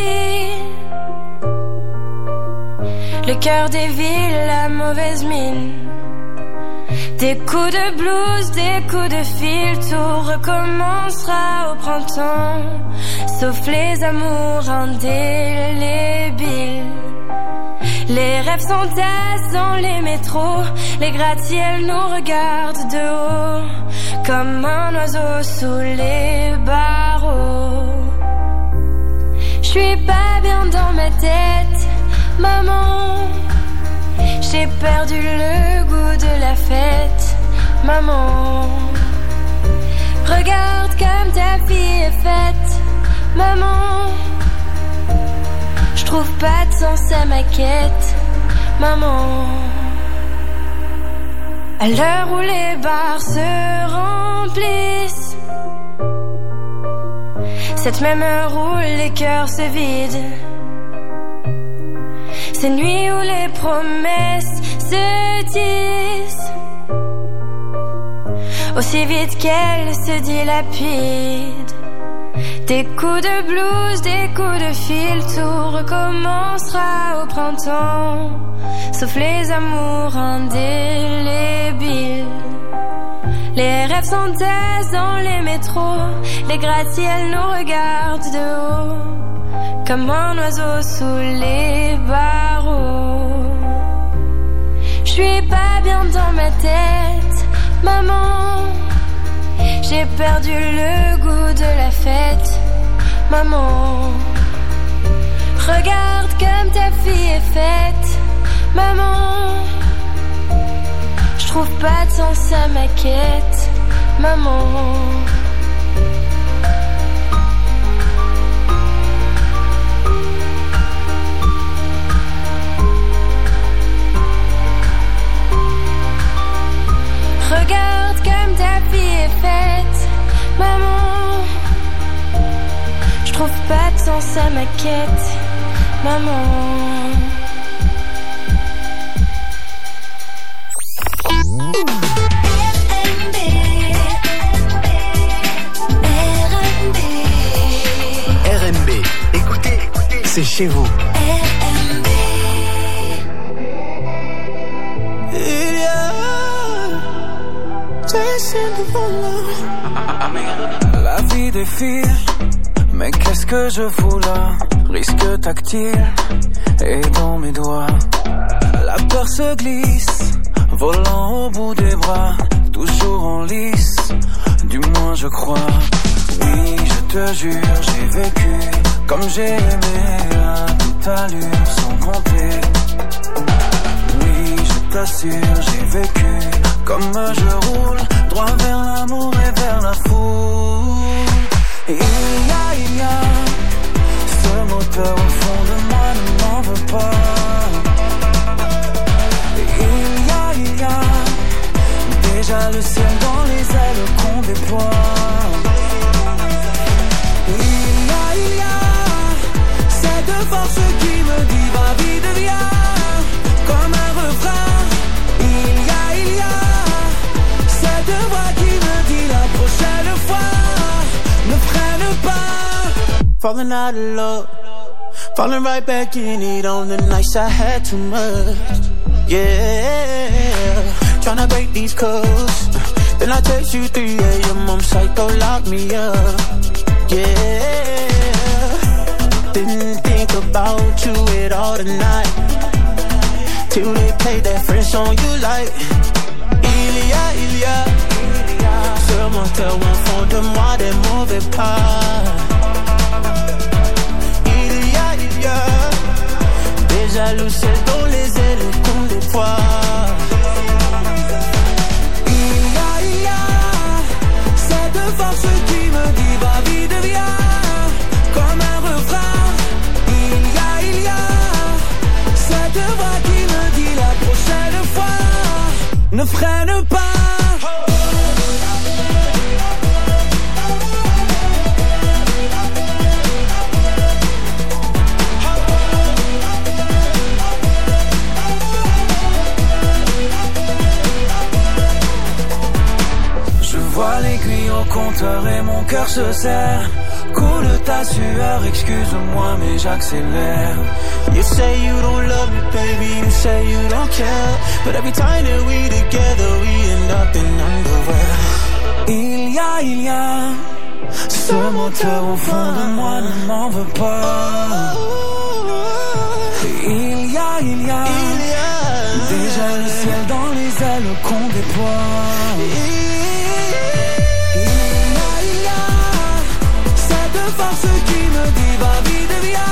Le cœur des villes, la mauvaise mine, des coups de blues, des coups de fil, tout recommencera au printemps, sauf les amours indélébiles. Les rêves s'entassent dans les métros, les gratte-ciels nous regardent de haut, comme un oiseau sous les barreaux. Je suis pas bien dans ma tête, maman. J'ai perdu le goût de la fête, maman. Regarde comme ta fille est faite, maman. Je trouve pas de sens à ma quête, maman. À l'heure où les bars se rendent complices. Cette même heure où les cœurs se vident, ces nuits où les promesses se disent aussi vite qu'elles se dilapident. Des coups de blues, des coups de fil, tout recommencera au printemps, sauf les amours indélébiles. Les rêves s'entassent dans les métros, les gratte-ciels nous regardent de haut, comme un oiseau sous les barreaux. Je suis pas bien dans ma tête, maman. J'ai perdu le goût de la fête, maman. Regarde comme ta fille est faite, maman. Je trouve pas de sens à ma quête, maman. Regarde comme ta fille est faite, maman. Je trouve pas de sens à ma quête, maman. R M B, écoutez, c'est chez vous. La vie défile, mais qu'est-ce que je fous là? Risque tactile, et dans mes doigts la peur se glisse, volant au bout des bras, toujours en lice, du moins je crois. Oui, je te jure, j'ai vécu comme j'ai aimé, à toute allure, sans compter. Oui, je t'assure, j'ai vécu comme je roule, droit vers l'amour et vers la foule. Et il y a, il y a ce moteur au fond de moi, ne m'en veux pas. Et il y a, il y a déjà le ciel dans les ailes qu'on déploie. Et il y a, il y a cette force qui me dit va vite, viens, comme un refrain. Il y a, il y a cette voix qui me dit la prochaine fois ne freine pas. Falling out of love, falling right back in it on the nights I had too much. Yeah, tryna break these codes. Then I text you three a.m. I'm psycho, lock me up. Yeah, didn't think about you at all tonight, till they played that French song you like. Il y a, il y a ce moteur au fond de moi, des mauvais pas. Il y a, il y a déjà le ciel dans les ailes qu'on déploie. Il y a, il y a cette force qui me dit va vite, viens, comme un refrain. Il y a, il y a cette voix qui me dit la prochaine fois ne freine pas. Je vois l'aiguille au compteur et mon cœur se serre. Coule ta sueur, excuse-moi mais j'accélère. You say you don't love me, baby, you say you don't care, but every time that we together, we end up in underwear. Il y a, il y a ce moteur au fond de moi, ne m'en veux pas. Il y a, il y a déjà le ciel dans les ailes qu'on déploie. Il y a, il y a cette force qui me dit va vite, viens.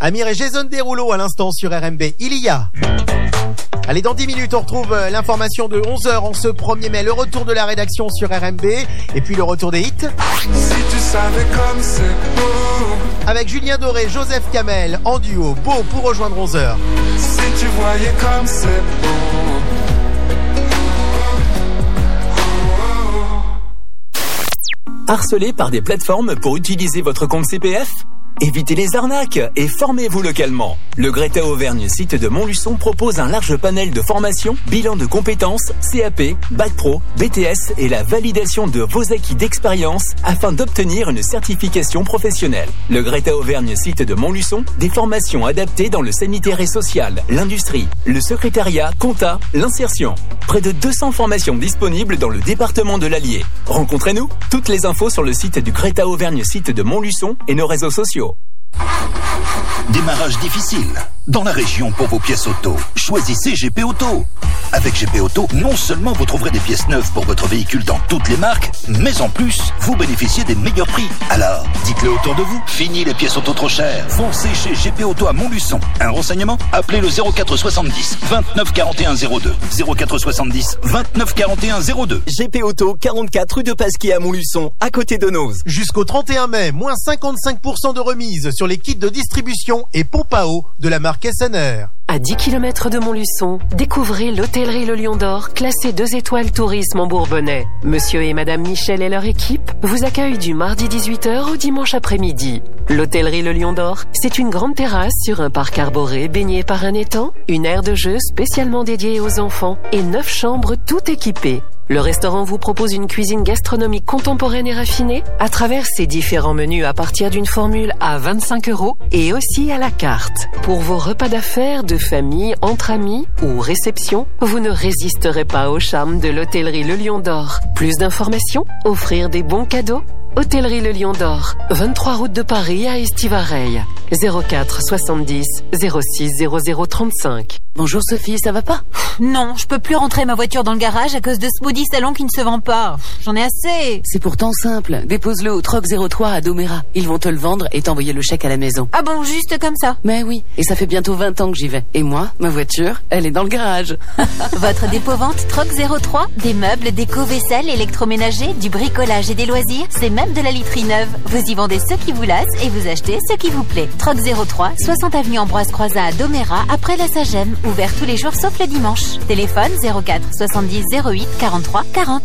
Amir et Jason Derulo à l'instant sur R M B. Il y a. Allez, dans dix minutes, on retrouve l'information de onze heures en ce premier mai, le retour de la rédaction sur R M B, et puis le retour des hits. Si tu savais comme c'est beau. Avec Julien Doré, Joseph Kamel, en duo, beau pour rejoindre onze heures. Si tu voyais comme c'est beau. Harcelé par des plateformes pour utiliser votre compte C P F ? Évitez les arnaques et formez-vous localement. Le Greta Auvergne site de Montluçon propose un large panel de formations, bilan de compétences, C A P, Bac Pro, B T S et la validation de vos acquis d'expérience afin d'obtenir une certification professionnelle. Le Greta Auvergne site de Montluçon, des formations adaptées dans le sanitaire et social, l'industrie, le secrétariat, compta, l'insertion. Près de deux cents formations disponibles dans le département de l'Allier. Rencontrez-nous, toutes les infos sur le site du Greta Auvergne site de Montluçon et nos réseaux sociaux. Démarrage difficile. Dans la région pour vos pièces auto, choisissez G P Auto. Avec G P Auto, non seulement vous trouverez des pièces neuves pour votre véhicule dans toutes les marques, mais en plus, vous bénéficiez des meilleurs prix. Alors, dites-le autour de vous. Fini les pièces auto trop chères. Foncez chez G P Auto à Montluçon. Un renseignement? Appelez le zéro quatre soixante-dix vingt-neuf quarante et un zéro deux. zéro quatre soixante-dix vingt-neuf quarante et un zéro deux. G P Auto, quarante-quatre rue de Pasquier à Montluçon, à côté de Noz. Jusqu'au trente et un mai, moins cinquante-cinq pour cent de remise sur les kits de distribution et pompes à eau de la marque S N R. À dix kilomètres de Montluçon, découvrez l'hôtellerie Le Lion d'Or, classée deux étoiles tourisme en Bourbonnais. Monsieur et Madame Michel et leur équipe vous accueillent du mardi dix-huit heures au dimanche après-midi. L'hôtellerie Le Lion d'Or, c'est une grande terrasse sur un parc arboré baigné par un étang, une aire de jeu spécialement dédiée aux enfants et neuf chambres toutes équipées. Le restaurant vous propose une cuisine gastronomique contemporaine et raffinée à travers ses différents menus à partir d'une formule à vingt-cinq euros et aussi à la carte. Pour vos repas d'affaires, de famille, entre amis ou réception, vous ne résisterez pas au charme de l'hôtellerie Le Lion d'Or. Plus d'informations, offrir des bons cadeaux. Hôtellerie Le Lion d'Or, vingt-trois route de Paris à Estivareille, zéro quatre soixante-dix zéro six zéro zéro trente-cinq. Bonjour Sophie, ça va pas? Non, je peux plus rentrer ma voiture dans le garage à cause de ce maudit salon qui ne se vend pas. J'en ai assez. C'est pourtant simple, dépose-le au Troc zéro trois à Doméra. Ils vont te le vendre et t'envoyer le chèque à la maison. Ah bon, juste comme ça? Mais oui, et ça fait bientôt vingt ans que j'y vais. Et moi, ma voiture, elle est dans le garage. Votre dépôt-vente Troc zéro trois, des meubles, déco, vaisselle, électroménager, du bricolage et des loisirs, c'est même de la literie neuve. Vous y vendez ce qui vous lasse et vous achetez ce qui vous plaît. Troc zéro trois, soixante avenue Ambroise Croizat à Doméra, après la Sagem, ouvert tous les jours sauf le dimanche. Téléphone zéro quatre soixante-dix zéro huit quarante-trois quarante.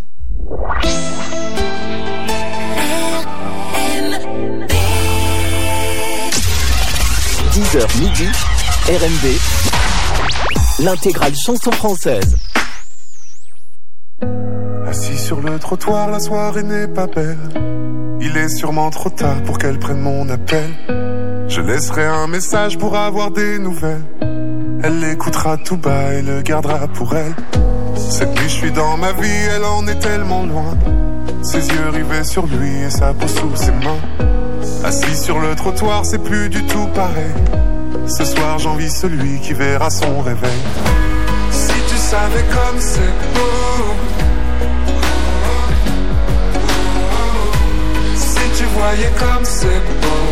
dix heures midi, R M B, l'intégrale chanson française. Assis sur le trottoir, la soirée n'est pas belle. Il est sûrement trop tard pour qu'elle prenne mon appel. Je laisserai un message pour avoir des nouvelles. Elle l'écoutera tout bas et le gardera pour elle. Cette nuit je suis dans ma vie, elle en est tellement loin. Ses yeux rivés sur lui et sa peau sous ses mains. Assis sur le trottoir, c'est plus du tout pareil. Ce soir j'envie celui qui verra son réveil. Si tu savais comme c'est beau. Si tu voyais comme c'est beau.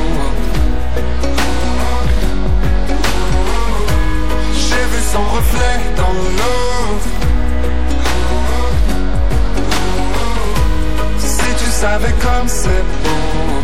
J'ai vu son reflet dans l'eau. Si tu savais comme c'est beau.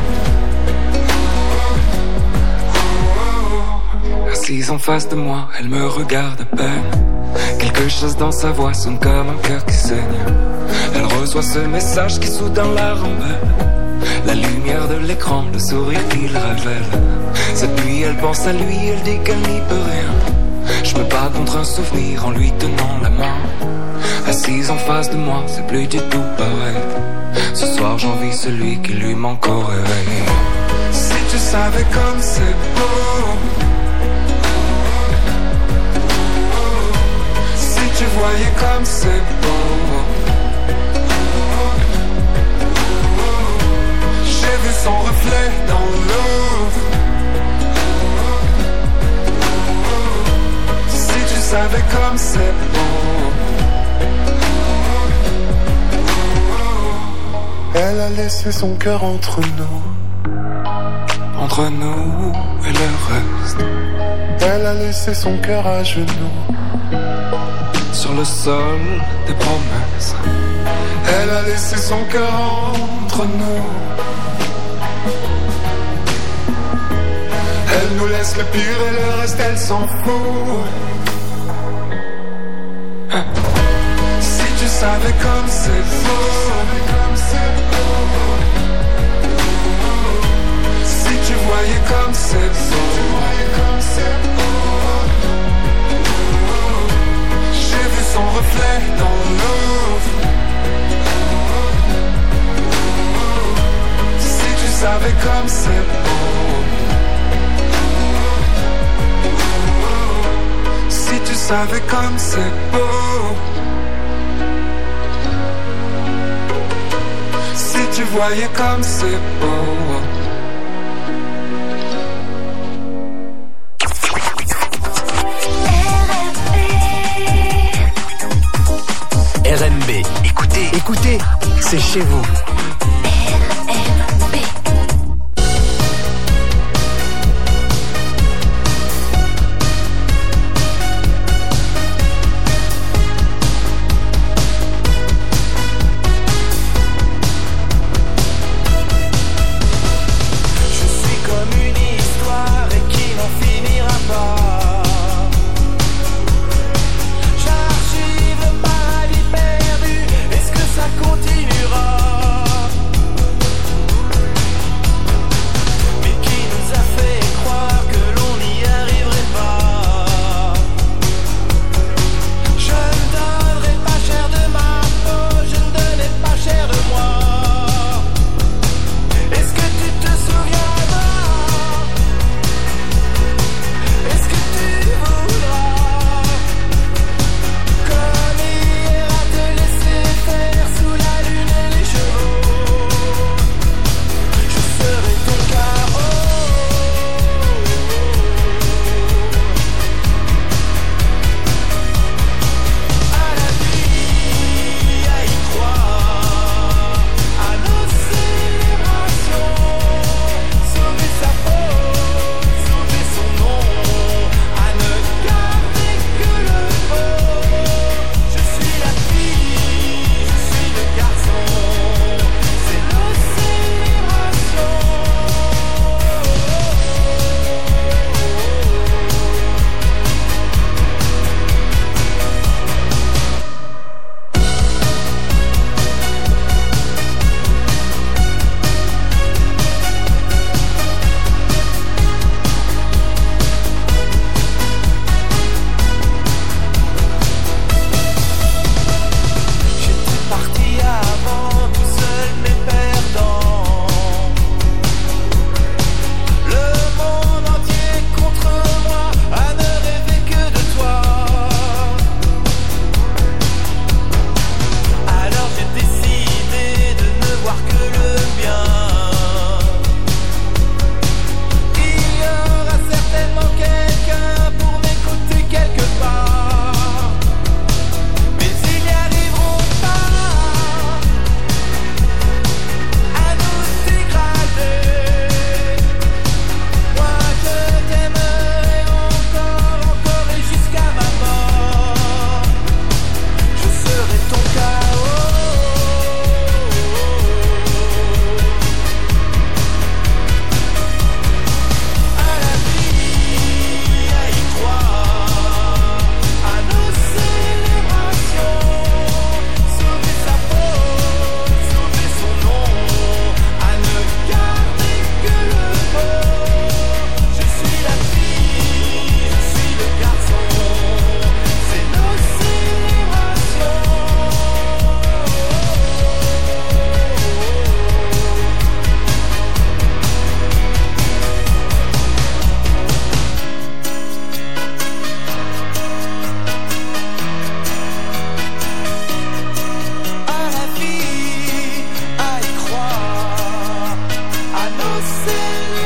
Assise en face de moi, elle me regarde à peine. Quelque chose dans sa voix sonne comme un cœur qui saigne. Elle reçoit ce message qui soudain la rembelle. La lumière de l'écran, le sourire qu'il révèle. Cette nuit elle pense à lui, elle dit qu'elle n'y peut rien. Je me bats contre un souvenir en lui tenant la main. Assise en face de moi, c'est plus du tout pareil. Ce soir j'envie celui qui lui manque au réveil. Si tu savais comme c'est beau. Si tu voyais comme c'est beau. J'ai vu son reflet dans l'eau. Si tu savais comme c'est beau. Elle a laissé son cœur entre nous. En entre nous et le reste. Elle a laissé son cœur à genoux sur le sol des promesses. Elle a laissé son cœur entre nous. Elle nous laisse le pire et le reste elle s'en fout. Si tu savais comme c'est beau, si tu voyais comme c'est beau, j'ai vu son reflet dans l'eau. Si tu savais comme c'est beau, si tu savais comme c'est beau, si tu voyais comme c'est beau. R M B, écoutez, écoutez, c'est chez vous.